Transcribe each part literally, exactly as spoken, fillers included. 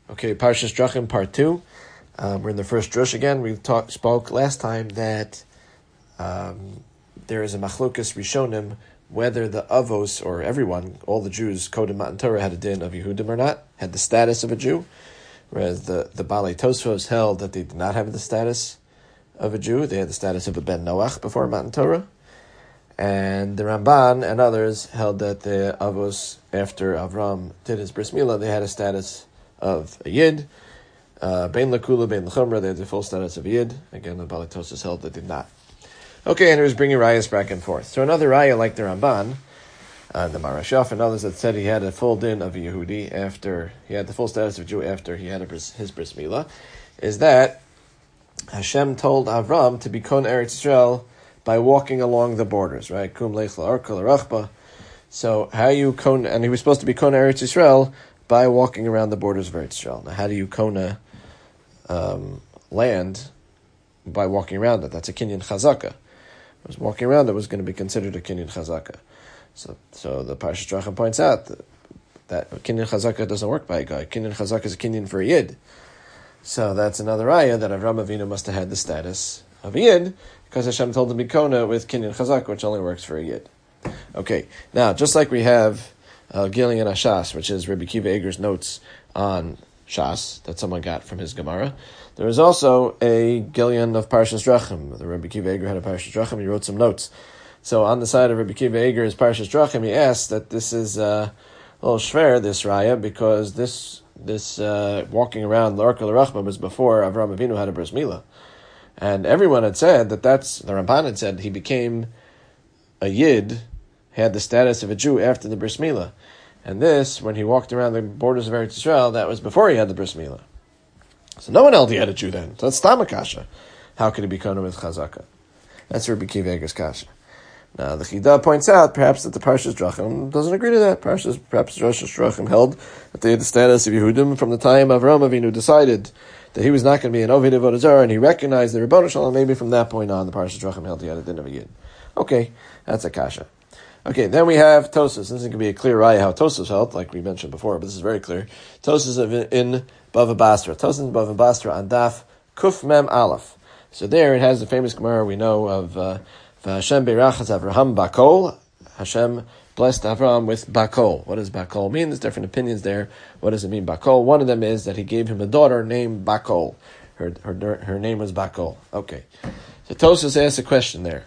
Okay, Parshas Drachim, part two. Um, we're in the first drush again. We talk, spoke last time that um, there is a machlokas rishonim whether the avos, or everyone, all the Jews, Kodem Matan Torah, had a din of Yehudim or not, had the status of a Jew, whereas the, the Balei Tosfos held that they did not have the status of a Jew. They had the status of a Ben Noach before Matan Torah. And the Ramban and others held that the avos, after Avram did his bris milah, they had a status of a Yid. Uh, Bein Lakula, Bein L'chumra, they had the full status of a Yid. Again, the Balei Tosfos held they did not. Okay, and he was bringing rayas back and forth. So another raya like the Ramban, uh, the Marashaf, and others that said he had a full din of a Yehudi after, he had the full status of a Jew after he had a bris, his bris milah, is that Hashem told Avram to be kon Eretz Yisrael by walking along the borders, right? Kum lech la'arka l'rachba. So how you kon, and he was supposed to be kon Eretz Yisrael by walking around the borders of Eretz Yisrael. Now, how do you kona um, land by walking around it? That's a kinyan chazaka. Was walking around it was going to be considered a kinyan chazaka. So, so the Parshas Drachim points out that, that kinyan chazaka doesn't work by a guy. Kinyan chazaka is a kinyan for a yid. So that's another ayah that Avram Avinu must have had the status of a yid, because Hashem told him to be kona with kinyan chazaka, which only works for a yid. Okay, now just like we have uh, Gilyon HaShas, which is Rabbi Kiva Eger's notes on Shas that someone got from his Gemara. There is also a Gilyon of Parshas Drachim. The Rabbi Kiva Eger had a Parshas Drachim. He wrote some notes. So on the side of Rabbi Kiva Eger's Parshas Drachim, he asked that this is uh, a little shver, this raya, because this this uh, walking around l'arka l'rachma was before Avram Avinu had a bris milah, and everyone had said that that's the Ramban had said he became a yid, had the status of a Jew after the bris milah. And this, when he walked around the borders of Eretz Yisrael, that was before he had the bris milah. So no one held he had a Jew then. So that's Tama Kasha. How could he be kona with chazaka? That's Rabbi Kiva Eger's Kasha. Now the Chida points out perhaps that the Parshas Drachim doesn't agree to that. Parshas, perhaps Parshas Drachim held that they had the status of Yehudim from the time Avram Avinu decided that he was not going to be an Ovid Avodah Zarah, and he recognized the Rebbeinu Shalom. Maybe from that point on, the Parshas Drachim held he had a din of a Yid. Okay, that's a Kasha. Okay, then we have Tosfos. This is going to be a clear raya how Tosfos held, like we mentioned before, but this is very clear. Tosfos in Bava Basra. Tosfos in Bava Basra on Daf Kuf Mem Aleph. So there it has the famous Gemara we know of uh, Hashem Beirachas Avraham Bakol. Hashem blessed Avram with Bakol. What does Bakol mean? There's different opinions there. What does it mean, Bakol? One of them is that he gave him a daughter named Bakol. Her her her name was Bakol. Okay. So Tosfos asks a question there.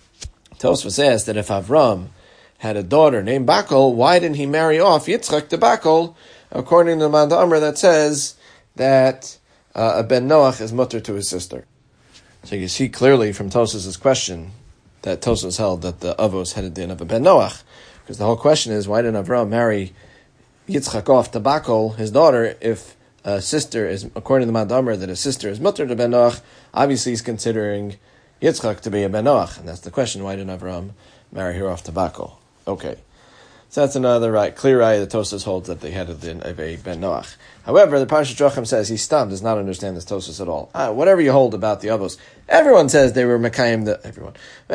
Tosfos asks that if Avram had a daughter named Bakol, why didn't he marry off Yitzchak to Bakol, according to the Manda Amr that says that uh, a Ben Noach is mutter to his sister? So you see clearly from Tosfos' question that Tosfos held that the Avos had a din of a Ben Noach, because the whole question is, why didn't Avram marry Yitzchak off to Bakol, his daughter, if a sister is, according to the Manda Amr, that a sister is mutter to Ben Noach? Obviously he's considering Yitzchak to be a Ben Noach, and that's the question, why didn't Avram marry her off to Bakol? Okay, so that's another right, clear eye that Tosfos holds that they had a din of a Ben Noach. However, the Parshas Drachim says he stam does not understand this Tosfos at all. Ah, whatever you hold about the Avos, everyone says they were Mekayim. The everyone,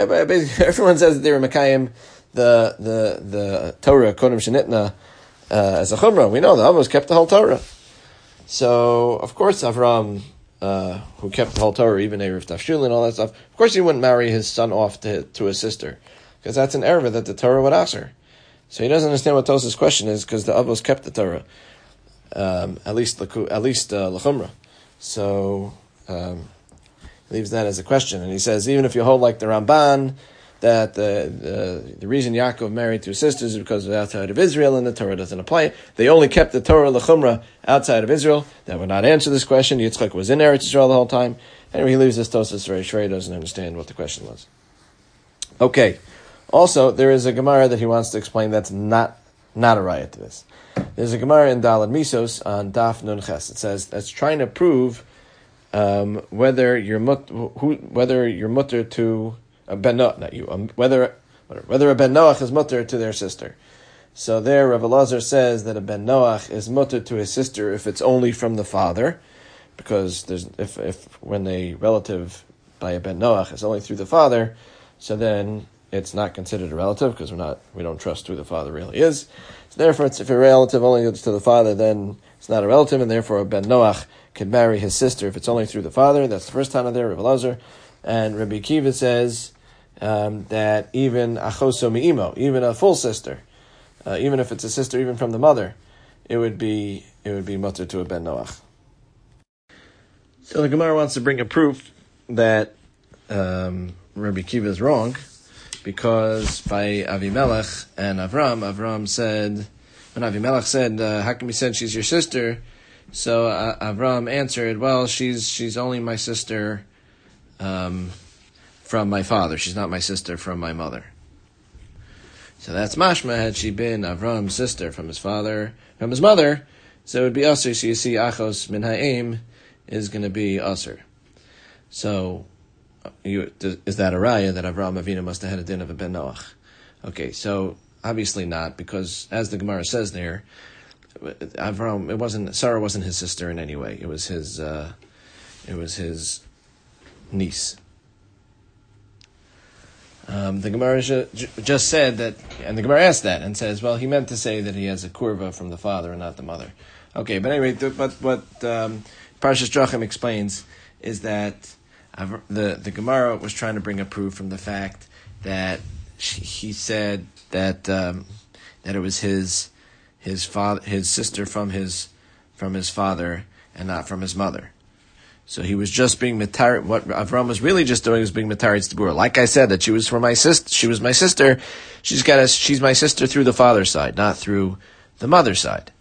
everyone says that they were Mekayim the the the Torah Kodem Shenitna uh, as a Chumrah. We know the Avos kept the whole Torah. So of course Avram, uh, who kept the whole Torah, even Erev Tafshul and all that stuff, of course he wouldn't marry his son off to to his sister, because that's an erva that the Torah would answer. So he doesn't understand what Tosfos' question is, because the Avos kept the Torah, um, at least at least uh, l'chumra. So um, he leaves that as a question, and he says even if you hold like the Ramban that the the, the reason Yaakov married two sisters is because they're outside of Israel and the Torah doesn't apply. They only kept the Torah l'chumra outside of Israel. That would not answer this question. Yitzchak was in Eretz Yisrael the whole time. Anyway, he leaves this Tosfos very sure he doesn't understand what the question was. Okay. Also, there is a Gemara that he wants to explain that's not not a raya to this. There's a Gemara in Dalad Misos on Daf Nun Ches. It says that's trying to prove um, whether you're mut, who, whether you're mutter to a ben Noach, not you, um, whether whether a ben Noach is mutter to their sister. So there, Rav Elazar says that a ben Noach is mutter to his sister if it's only from the father, because there's if if when a relative by a ben Noach is only through the father, so then it's not considered a relative, because we're not, we don't trust who the father really is. So therefore, it's, if a relative only goes to the father, then it's It's not a relative, and therefore a ben Noach can marry his sister if it's only through the father. That's the first Tana there, Rav Elazar. And Rabbi Akiva says um, that even achoso mi'imo, even a full sister, uh, even if it's a sister even from the mother, it would be it would be mutter to a ben Noach. So the Gemara wants to bring a proof that um, Rabbi Akiva is wrong, because by Avimelech and Avram, Avram said, when Avimelech said, uh, how come you said she's your sister? So uh, Avram answered, well, she's she's only my sister um, from my father. She's not my sister from my mother. So that's mashma. Had she been Avram's sister from his father, from his mother, so it would be Aser. So you see, Achos min ha'im is going to be Aser. So, you, is that a raya that Avraham Avinu must have had a din of a ben Noach? Okay, so obviously not, because as the Gemara says there, Avraham, it wasn't, Sarah wasn't his sister in any way. It was his, uh, it was his niece. Um, the Gemara ju- just said that, and the Gemara asked that and says, well, he meant to say that he has a kurva from the father and not the mother. Okay, but anyway, the, but what um, Parshas Drachim explains is that the the Gemara was trying to bring a proof from the fact that she, he said that um, that it was his his father his sister from his from his father and not from his mother. So he was just being matar. What Avram was really just doing was being mataritz tabura. Like I said, that she was from my sister. She was my sister. She's got a, she's my sister through the father's side, not through the mother's side.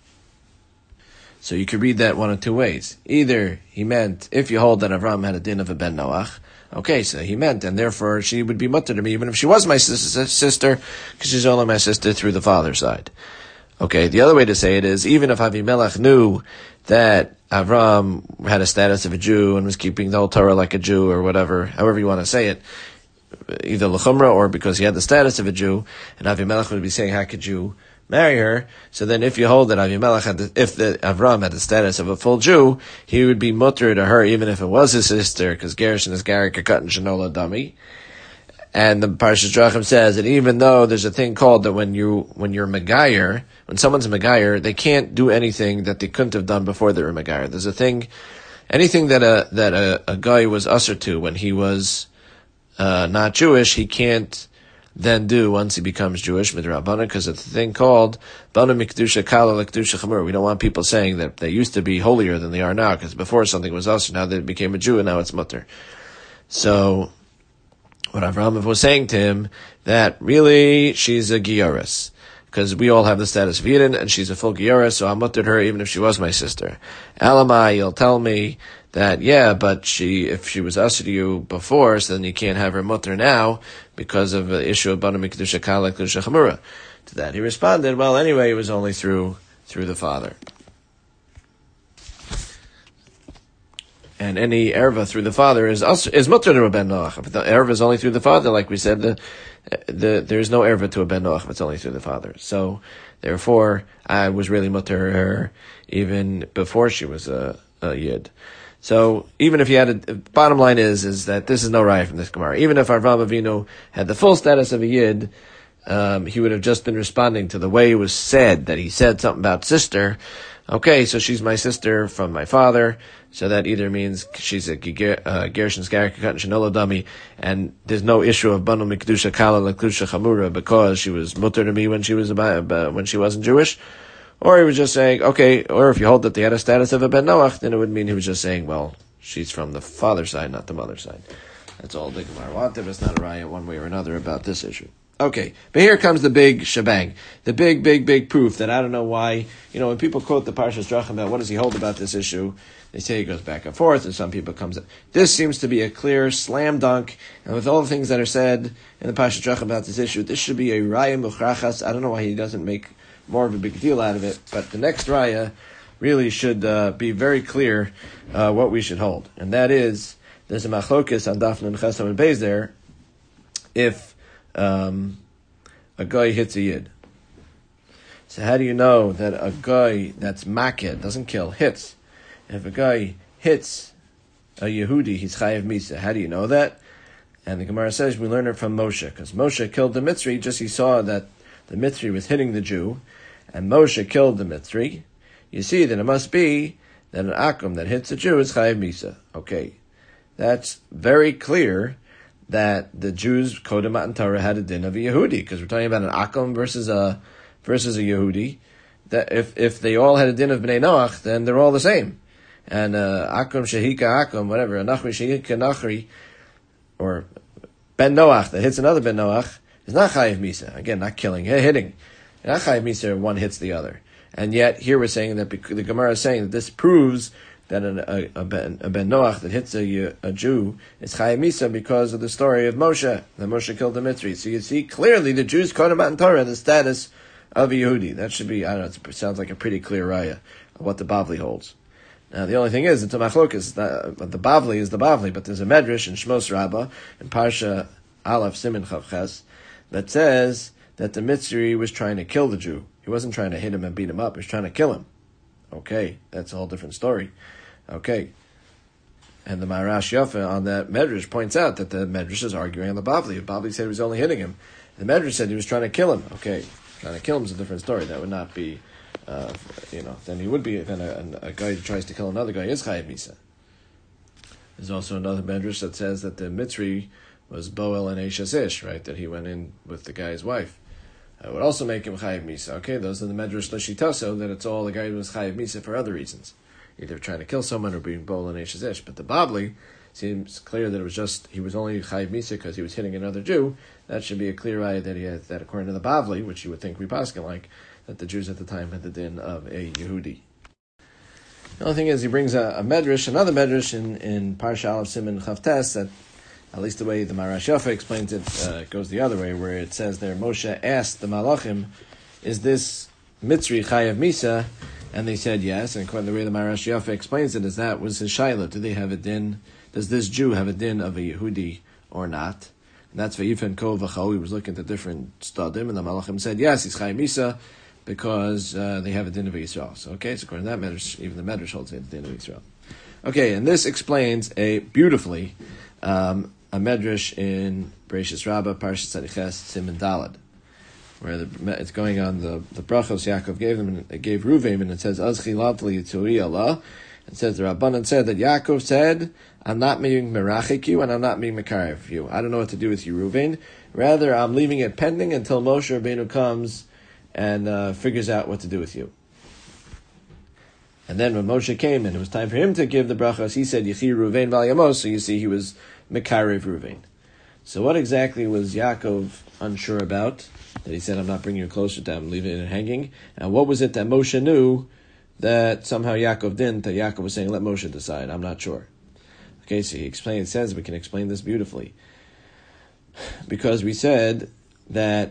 So you could read that one of two ways. Either he meant, if you hold that Avram had a din of a ben Noach, okay, so he meant, and therefore she would be mutter to me, even if she was my sister, because she's only my sister through the father's side. Okay, the other way to say it is, even if Avimelech knew that Avram had a status of a Jew and was keeping the whole Torah like a Jew, or whatever, however you want to say it, either l'chumra or because he had the status of a Jew, and Avimelech would be saying, how could you marry her? So then if you hold that Avimelech had the, if the Avram had the status of a full Jew, he would be mutter to her even if it was his sister, because Gershon is Gary Kakut and Shanola Dami. And the Parshas Drachim says that even though there's a thing called that when you when you're Megayer, when someone's a Megayer, they can't do anything that they couldn't have done before they were Megayer. There's a thing, anything that a that a, a guy was usher to when he was uh, not Jewish, he can't then do once he becomes Jewish, midrabana, because it's a thing called bana mikdusha kala lekdusha chamur. We don't want people saying that they used to be holier than they are now, because before something was usher, now they became a Jew, and now it's mutter. So, what Avraham was saying to him, that really she's a gioris, because we all have the status of Yidden, and she's a full gioris, so I muttered her even if she was my sister. Elamai, you'll tell me that, yeah, but she, if she was usher to you before, so then you can't have her mutter now, because of the issue of Bana Mikdusha Kala Kedusha Chamura. To that he responded, well, anyway, it was only through through the father. And any erva through the father is is mutter to a ben Noach. If the erva is only through the father, like we said, the the there's no erva to a ben Noach if it's only through the father. So therefore, I was really mutter her even before she was a, a yid. So even if you had a, bottom line is, is that this is no raya from this Gemara. Even if Avraham Avinu had the full status of a yid, um, he would have just been responding to the way it was said, that he said something about sister. Okay, so she's my sister from my father, so that either means she's a uh, Gershon's Garik and Shanola Dami, and there's no issue of Banu Mikdusha Kala Lekdusha Chamura because she was mutter to me when she was about, uh, when she wasn't Jewish. Or he was just saying, okay, or if you hold that they had a status of a ben Noach, then it would mean he was just saying, well, she's from the father's side, not the mother's side. That's all the Gemara wanted. It's not a riot one way or another about this issue. Okay, but here comes the big shebang, the big, big, big proof that I don't know why, you know, when people quote the Parshas Drachim about what does he hold about this issue, they say he goes back and forth, and some people comes. This seems to be a clear slam dunk, and with all the things that are said in the Parshas Drachim about this issue, this should be a raya muchrachas. I don't know why he doesn't make more of a big deal out of it, but the next raya really should uh, be very clear uh, what we should hold, and that is there's a machlokes on Daf Nun Ches Amud Beis there if um, a guy hits a yid. So how do you know that a guy that's maked doesn't kill hits? If a guy hits a Yehudi, he's chayav misa. How do you know that? And the Gemara says we learn it from Moshe, because Moshe killed the Mitzri. Just he saw that the Mitzri was hitting the Jew, and Moshe killed the Mitzri. you see that it must be that an akum that hits a Jew is chayiv misa. Okay, that's very clear that the Jews Kodem Matan Torah had a din of a Yehudi, because we're talking about an akum versus a versus a Yehudi. That if if they all had a din of Bnei Noach, then they're all the same. And uh, akum shehika akum, whatever, a nachri shehika nachri, or ben Noach that hits another ben Noach is not chayiv misa. Again, not killing, hitting. Not chayiv misa. One hits the other. And yet, here we're saying that the Gemara is saying that this proves that an, a, a, ben, a ben Noach that hits a, a Jew is chayiv misa because of the story of Moshe, that Moshe killed the Mitzri. So you see clearly the Jews Kodem Matan Torah the status of a Yehudi. That should be, I don't know, it sounds like a pretty clear raya of what the Bavli holds. Now, the only thing is, it's a machlokas. The, the Bavli is the Bavli, but there's a medrash in Shmos Rabbah, in Parsha Aleph Siman Chavches, that says that the Mitzri was trying to kill the Jew. He wasn't trying to hit him and beat him up. He was trying to kill him. Okay, that's a whole different story. Okay. And the Maharash Yafa on that medrash points out that the medrash is arguing on the Bavli. The Bavli said he was only hitting him. The medrash said he was trying to kill him. Okay, trying to kill him is a different story. That would not be... Uh, you know, then he would be, then a, a guy who tries to kill another guy is chayiv misa. There's also another medrash that says that the Mitzri was Boel and Eishes Ish, right? That he went in with the guy's wife. That would also make him chayiv misa. Okay, those are the medrash l'shitaso, that it's all the guy who was chayiv misa for other reasons, either trying to kill someone or being Boel and Eishes Ish. But the Babli seems clear that it was just he was only chayiv misa because he was hitting another Jew. That should be a clear eye that he had, that according to the Bavli, which you would think we paskin like, that the Jews at the time had the din of a Yehudi. The only thing is, he brings a, a medrash, another medrash in, in Parsha Aleph Siman Chavtes, that, at least the way the Maharash Yafa explains it, uh, goes the other way, where it says there, Moshe asked the Malachim, is this Mitzri Chayav Misa? And they said yes, and according to the way the Maharash Yafa explains it, is that was his Shaila. Do they have a din, does this Jew have a din of a Yehudi or not? And that's Vayifen Kol V'chol. He was looking at the different stadim, and the Malachim said, yes, he's Chayav Misa, because uh, they have a din of Yisrael. So, okay, so according to that medrash, even the medrash holds a din of Yisrael. Okay, and this explains a beautifully um, a medrash in Bereishis Rabbah, Parshas Tzadiches, Siman Dalad, where the, it's going on the the brachos Yaakov gave them, and it gave Ruvain, and it says Azchi Lavli Tui Allah. It says the Rabbanan said that Yaakov said, "I'm not being merachik you, and I'm not being mekarev you. I don't know what to do with you, Ruvain. Rather, I'm leaving it pending until Moshe Rabbeinu comes and uh, figures out what to do with you." And then when Moshe came and it was time for him to give the brachos, he said, Yechi Ruvain Val Yamos. So you see, he was Mekarev Ruvain. So what exactly was Yaakov unsure about? That he said, I'm not bringing you closer to him, I'm leaving it hanging. And what was it that Moshe knew that somehow Yaakov didn't, that Yaakov was saying, let Moshe decide, I'm not sure. Okay, so he explains, says, we can explain this beautifully. Because we said that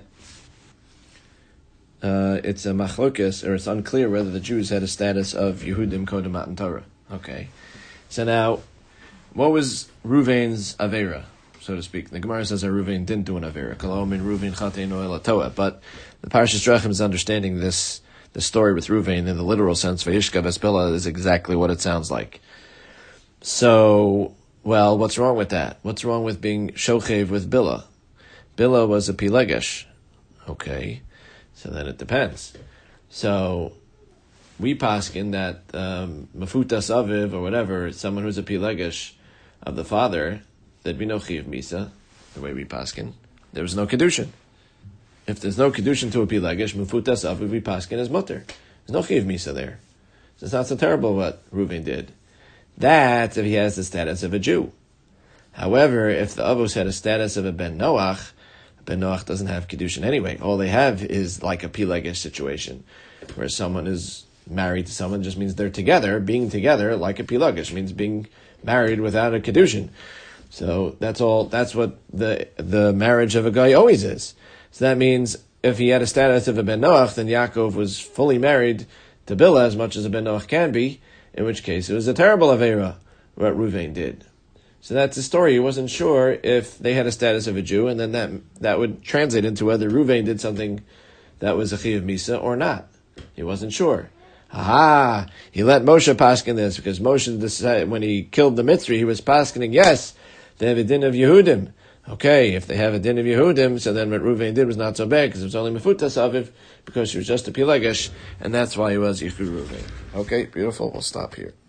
Uh, it's a machlokes, or it's unclear whether the Jews had a status of Yehudim Kodem Matan Torah. Okay. So now, what was Ruvain's Avera, so to speak? The Gemara says that Ruvain didn't do an Avera. Kalaomin Ruvain Chatein Oel Toa. But the Parshas Drachim is understanding this, the story with Ruvain in the literal sense, Vayishka Vespila, is exactly what it sounds like. So, well, what's wrong with that? What's wrong with being Shochev with Bila? Bila was a Pilegesh. Okay. So then it depends. So we paskin that um, Mafutas Aviv or whatever, someone who's a Pilegesh of the father, there'd be no Chiv Misa, the way we paskin. There was no Kedushin. If there's no Kedushin to a Pilegesh, Mafutas Aviv, we paskin as mutter. There's no Chiv Misa there. So it's not so terrible what Reuven did. That's if he has the status of a Jew. However, if the Avos had a status of a Ben Noach, Ben Noach doesn't have Kedushin anyway. All they have is like a Pilegesh situation, where someone is married to someone just means they're together. Being together like a Pilegesh means being married without a Kedushin. So that's all, that's what the the marriage of a guy always is. So that means if he had a status of a Ben Noach, then Yaakov was fully married to Bilhah as much as a Ben Noach can be, in which case it was a terrible Avera, what Ruvain did. So that's the story. He wasn't sure if they had a status of a Jew, and then that that would translate into whether Ruvain did something that was a Chiyav Misa or not. He wasn't sure. Aha! He let Moshe paskin this, because Moshe decided when he killed the Mitzri, he was paskining, yes, they have a din of Yehudim. Okay, if they have a din of Yehudim, so then what Ruvain did was not so bad, because it was only Mefutas Aviv, because she was just a Pilegesh, and that's why he was Yichud Ruvain. Okay, beautiful, we'll stop here.